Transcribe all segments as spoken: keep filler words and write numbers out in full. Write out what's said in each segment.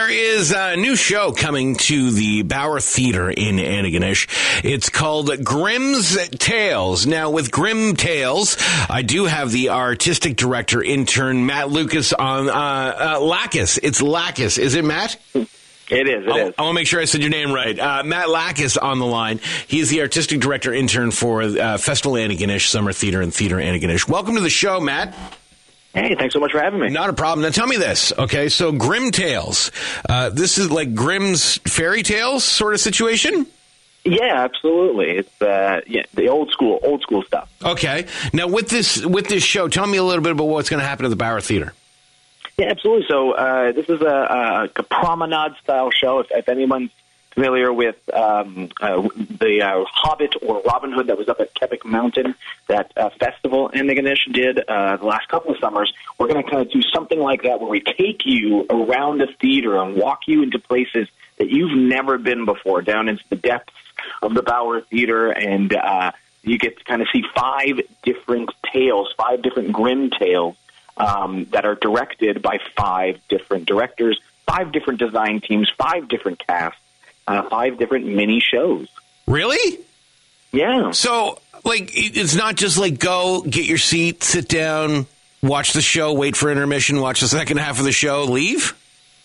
there is a new show coming to the Bauer Theater in Antigonish. It's called Grimm's Tales. Now, with Grimm Tales, I do have the artistic director intern, Matt Lucas, on uh, uh, Lacus. It's Lacus. Is it, Matt? It is, it I, is. I want to make sure I said your name right. Uh, Matt Lacus on the line. He is the artistic director intern for uh, Festival Antigonish, Summer Theater, and Theater Antigonish. Welcome to the show, Matt. Hey, thanks so much for having me. Not a problem. Now tell me this, okay? So Grimm Tales, uh, this is like Grimm's fairy tales sort of situation? Yeah, absolutely. It's uh, yeah, the old school, old school stuff. Okay. Now with this with this show, tell me a little bit about what's going to happen at the Bauer Theater. Yeah, absolutely. So uh, this is a, a, a promenade-style show. If, if anyone's familiar with um, uh, the uh, Hobbit or Robin Hood that was up at Quebec Mountain, that uh, festival Antigonish did uh, the last couple of summers, we're going to kind of do something like that where we take you around the theater and walk you into places that you've never been before, down into the depths of the Bauer Theater, and uh, you get to kind of see five different tales, five different Grimm tales um, that are directed by five different directors, five different design teams, five different casts. Uh, five different mini shows. Really? Yeah. So, like, it's not just like go, get your seat, sit down, watch the show, wait for intermission, watch the second half of the show, leave?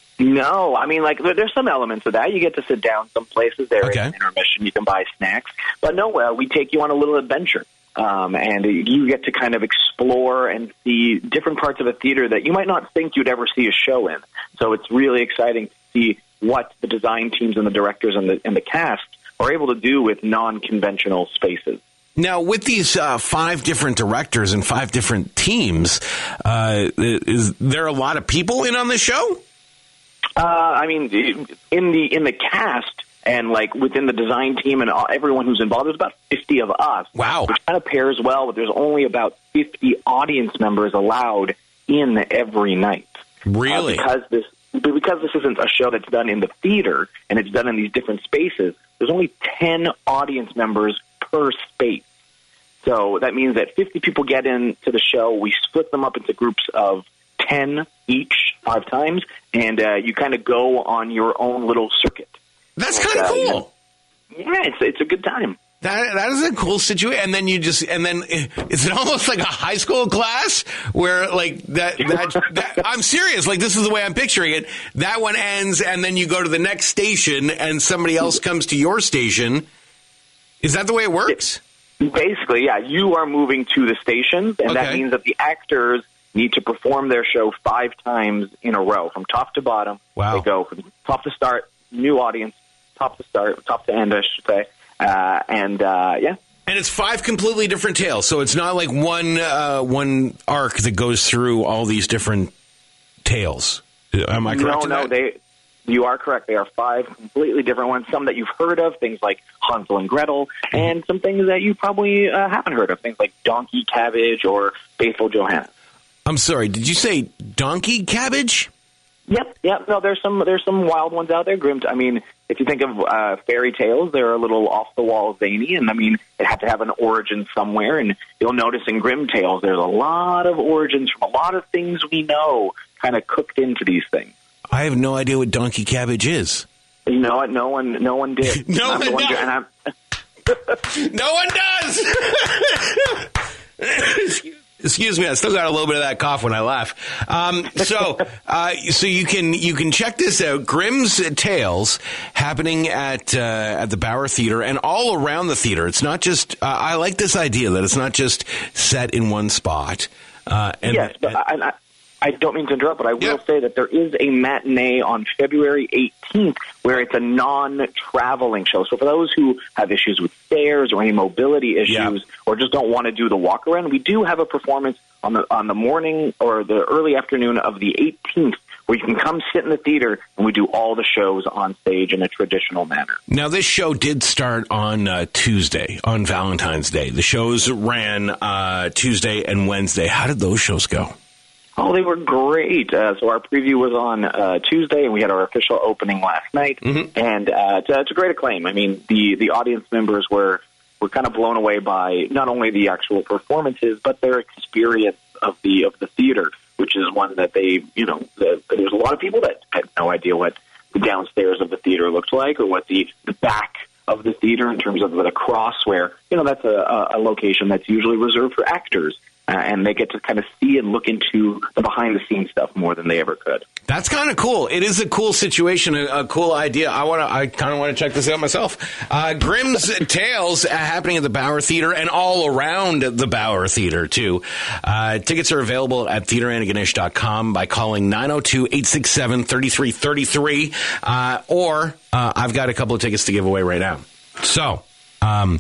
No. I mean, like, there, there's some elements of that. You get to sit down some places. There Okay. is intermission. You can buy snacks. But no, uh, we take you on a little adventure. Um, and you get to kind of explore and see different parts of a theater that you might not think you'd ever see a show in. So it's really exciting to see what the design teams and the directors and the, and the cast are able to do with non-conventional spaces. Now, with these uh, five different directors and five different teams, uh, is there a lot of people in on this show? Uh, I mean, in the in the cast and like within the design team and all, everyone who's involved, there's about fifty of us. Wow. Which kind of pairs well, but there's only about fifty audience members allowed in every night. Really? Uh, because this But because this isn't a show that's done in the theater and it's done in these different spaces, there's only ten audience members per space. So that means that fifty people get into the show. We split them up into groups of ten each, five times, and uh, you kind of go on your own little circuit. That's kind of uh, cool. Yeah, it's it's a good time. That that is a cool situation. And then you just and then is it almost like a high school class where like that, that, that I'm serious. Like this is the way I'm picturing it. That one ends and then you go to the next station and somebody else comes to your station. Is that the way it works? Basically, yeah. You are moving to the stations, and that Okay. means that the actors need to perform their show five times in a row, from top to bottom. Wow. They go from top to start, new audience, top to start, top to end, I should say. Uh, and, uh, yeah. And it's five completely different tales. So it's not like one uh, one arc that goes through all these different tales. Am I correct? No, in no, that? they, you are correct. They are five completely different ones. Some that you've heard of, things like Hansel and Gretel, and some things that you probably uh, haven't heard of, things like Donkey Cabbage or Faithful Johanna. I'm sorry. Did you say Donkey Cabbage? Yep, yep. No, there's some there's some wild ones out there. Grimm. I mean, if you think of uh, fairy tales, they're a little off the wall zany, and I mean, it had to have an origin somewhere. And you'll notice in Grimm tales, there's a lot of origins from a lot of things we know, kind of cooked into these things. I have no idea what Donkey Cabbage is. You know what? No one, no one did. No I'm the one one- does. and I'm- No one does. Excuse me, I still got a little bit of that cough when I laugh. Um, so, uh, so you can you can check this out. Grimm's Tales happening at uh, at the Bauer Theater and all around the theater. It's not just. Uh, I like this idea that it's not just set in one spot. Uh, and, yes, but I, I, I don't mean to interrupt, but I will Yeah. say that there is a matinee on February eighteenth where it's a non-traveling show. So for those who have issues with stairs or any mobility issues Yeah. or just don't want to do the walk around, we do have a performance on the on the morning or the early afternoon of the eighteenth where you can come sit in the theater and we do all the shows on stage in a traditional manner. Now, this show did start on uh, Tuesday, on Valentine's Day. The shows ran uh, Tuesday and Wednesday. How did those shows go? Oh, they were great. Uh, so our preview was on uh, Tuesday, and we had our official opening last night. Mm-hmm. And uh, it's, it's a great acclaim. I mean, the, the audience members were, were kind of blown away by not only the actual performances, but their experience of the of the theater. which is one that they, you know, the, there's a lot of people that had no idea what the downstairs of the theater looked like or what the, the back of the theater in terms of the cross, where, you know, that's a, a location that's usually reserved for actors. Uh, and they get to kind of see and look into the behind-the-scenes stuff more than they ever could. That's kind of cool. It is a cool situation, a, a cool idea. I want to. I kind of want to check this out myself. Uh, Grimm's Tales uh, happening at the Bauer Theater and all around the Bauer Theater, too. Uh, tickets are available at theater antigonish dot com by calling nine oh two, eight six seven, three three three three. Uh, or uh, I've got a couple of tickets to give away right now. So, um...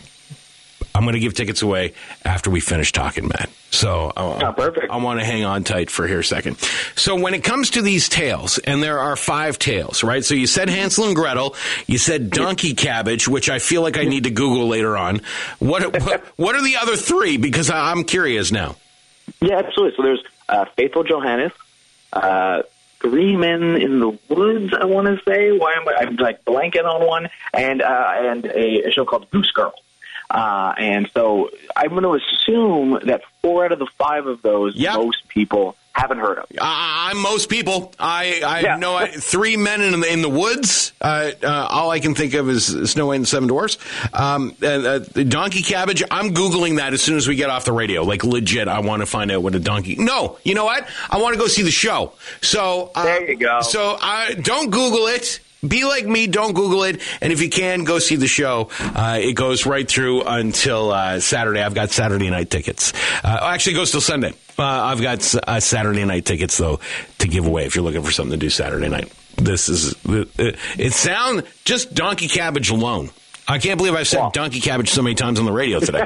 I'm going to give tickets away after we finish talking, Matt. So uh, oh, perfect. I want to hang on tight for here a second. So when it comes to these tales, and there are five tales, right? So you said Hansel and Gretel, you said Donkey Cabbage, which I feel like I need to Google later on. What what, what are the other three? Because I, I'm curious now. Yeah, absolutely. So there's uh, Faithful Johannes, uh, Three Men in the Woods, I want to say. Why am I? I'm like blanking on one, and uh, and a, a show called Goose Girl. Uh, and so I'm going to assume that four out of the five of those, yep. most people haven't heard of. Uh, I'm most people. I, I yeah. know I, Three Men in the, in the Woods. Uh, uh, all I can think of is Snow White and the Seven Dwarfs. Um, uh, uh, Donkey Cabbage, I'm Googling that as soon as we get off the radio. Like, legit, I want to find out what a donkey... No, you know what? I want to go see the show. So uh, There you go. So uh, don't Google it. Be like me, don't Google it, and if you can, go see the show. Uh, it goes right through until uh, Saturday. I've got Saturday night tickets. Uh, actually, it goes till Sunday. Uh, I've got uh, Saturday night tickets, though, to give away if you're looking for something to do Saturday night. This is, it, it sounds just Donkey Cabbage alone. I can't believe I've said wow. Donkey Cabbage so many times on the radio today.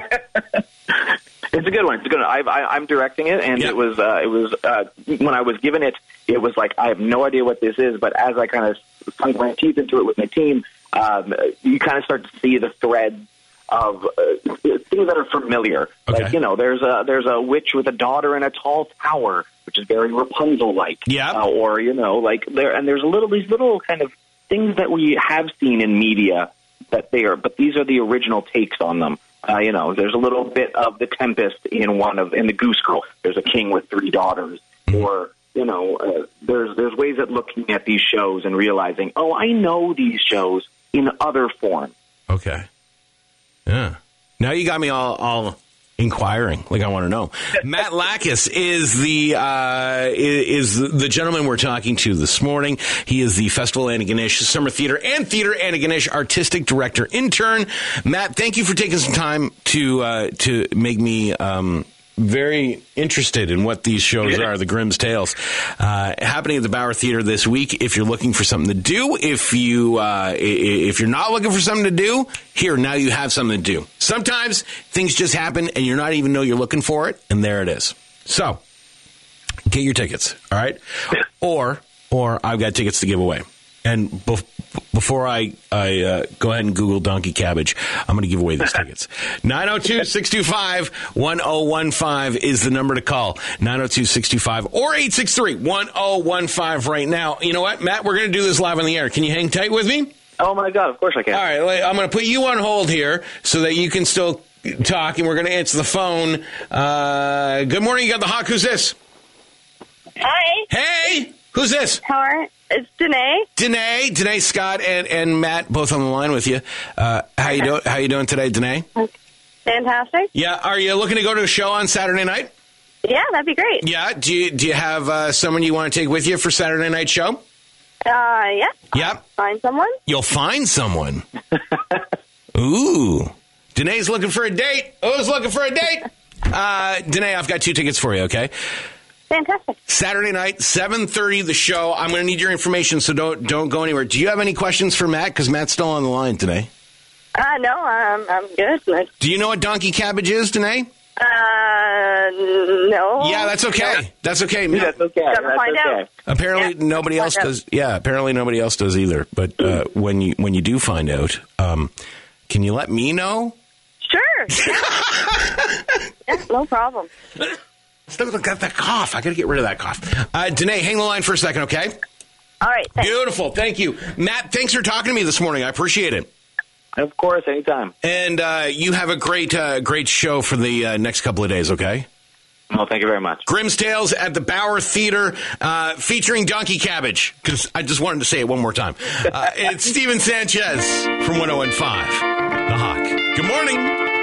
It's a good one. It's a good one. I, I, I'm directing it, and yep. it was uh, it was uh, when I was given it, it was like I have no idea what this is. But as I kind of sunk my teeth into it with my team, um, you kind of start to see the threads of uh, things that are familiar. Okay. Like, you know, there's a there's a witch with a daughter in a tall tower, which is very Rapunzel-like. Yeah. Uh, or you know, like there and there's a little these little kind of things that we have seen in media that they are, but these are the original takes on them. Uh, you know, there's a little bit of the Tempest in one of in the Goose Girl. There's a king with three daughters, or you know, uh, there's there's ways of looking at these shows and realizing, oh, I know these shows in other forms. Okay, yeah. Now you got me all all inquiring, like I want to know. Matt Lackas is the uh, is the gentleman we're talking to this morning. He is the Festival Antigonish Summer Theater and Theater Antigonish Artistic Director Intern. Matt, thank you for taking some time to uh, to make me um, very interested in what these shows are, the Grimm's Tales, uh, happening at the Bauer Theater this week. If you're looking for something to do, if you uh, if you're not looking for something to do, here, now you have something to do. Sometimes things just happen and you're not even know you're looking for it, and there it is. So get your tickets, all right? Or or I've got tickets to give away. And bef- before I, I uh, go ahead and Google Donkey Cabbage, I'm going to give away these tickets. nine oh two, six two five, one oh one five is the number to call. nine oh two, six two five or eight six three, one oh one five right now. You know what, Matt? We're going to do this live on the air. Can you hang tight with me? Oh, my God. Of course I can. All right. I'm going to put you on hold here so that you can still talk, and we're going to answer the phone. Uh, good morning. You got the Hawk. Who's this? Hi. Hey. Who's this? How are It's Danae. Danae, Danae Scott, and, and Matt both on the line with you. Uh, how you doing? How you doing today, Danae? Fantastic. Yeah. Are you looking to go to a show on Saturday night? Yeah, that'd be great. Yeah. Do you do you have uh, someone you want to take with you for Saturday night show? Uh, yeah. Yeah. Find someone. You'll find someone. Ooh. Danae's looking for a date. Who's looking for a date? Uh, Danae, I've got two tickets for you. Okay. Fantastic. Saturday night, seven thirty, the show. I'm going to need your information, so don't don't go anywhere. Do you have any questions for Matt? Because Matt's still on the line today. Uh, no, I'm, I'm good. Do you know what Donkey Cabbage is, Danae? Uh, no. Yeah, that's okay. No. That's okay. Yeah, that's okay. Gotta That's find okay. out. Apparently, Yeah, nobody else find does. Yeah, apparently nobody else does either. But uh, when you when you do find out, um, can you let me know? Sure. Yeah, yeah, no problem. Still got that cough. I got to get rid of that cough. Uh, Danae, hang the line for a second, okay? All right. Thanks. Beautiful. Thank you. Matt, thanks for talking to me this morning. I appreciate it. Of course, anytime. And uh, you have a great uh, great show for the uh, next couple of days, okay? Well, thank you very much. Grimm's Tales at the Bauer Theater, uh, featuring Donkey Cabbage, because I just wanted to say it one more time. Uh, it's Steven Sanchez from one oh one point five, The Hawk. Good morning.